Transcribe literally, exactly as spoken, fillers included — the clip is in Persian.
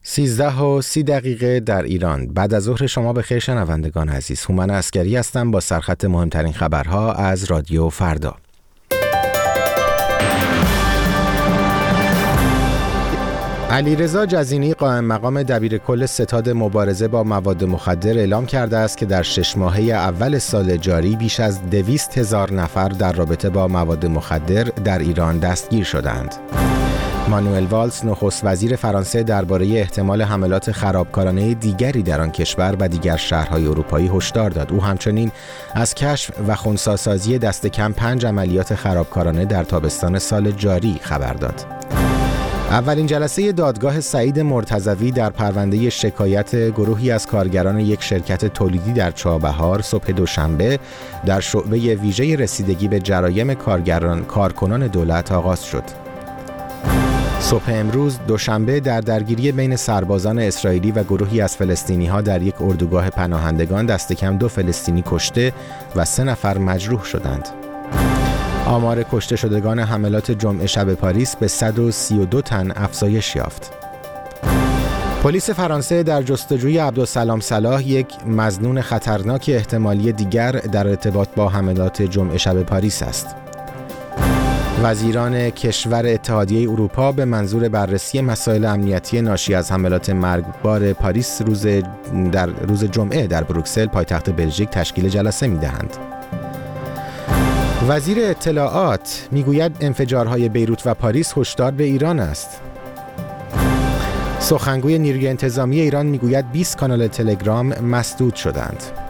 سیزده و سی دقیقه در ایران. بعد از ظهر شما بخیر شنوندگان عزیز. هومن عسکری هستم با سرخط مهمترین خبرها از رادیو فردا. علیرضا جزینی قائم مقام دبیرکل ستاد مبارزه با مواد مخدر اعلام کرده است که در شش ماهه اول سال جاری بیش از دویست هزار نفر در رابطه با مواد مخدر در ایران دستگیر شدند. مانوئل والز نخست وزیر فرانسه درباره احتمال حملات خرابکارانه دیگری در آن کشور و دیگر شهرهای اروپایی هشدار داد. او همچنین از کشف و خنثی‌سازی دست کم پنج عملیات خرابکارانه در تابستان سال جاری خبر داد. اولین جلسه دادگاه سعید مرتضوی در پرونده شکایت گروهی از کارگران یک شرکت تولیدی در چابهار صبح دوشنبه در شعبه ویژه رسیدگی به جرایم کارگران کارکنان دولت آغاز شد. صبح امروز دوشنبه در درگیری بین سربازان اسرائیلی و گروهی از فلسطینی‌ها در یک اردوگاه پناهندگان دست کم دو فلسطینی کشته و سه نفر مجروح شدند. آمار کشته شدگان حملات جمعه شب پاریس به صد و سی و دو تن افزایش یافت. پلیس فرانسه در جستجوی عبدالسلام صلاح، یک مظنون خطرناک احتمالی دیگر در ارتباط با حملات جمعه شب پاریس است. وزیران کشور اتحادیه اروپا به منظور بررسی مسائل امنیتی ناشی از حملات مرگبار پاریس روز در روز جمعه در بروکسل پایتخت بلژیک تشکیل جلسه می‌دهند. وزیر اطلاعات میگوید انفجارهای بیروت و پاریس هشدار به ایران است. سخنگوی نیروی انتظامی ایران میگوید بیست کانال تلگرام مسدود شدند.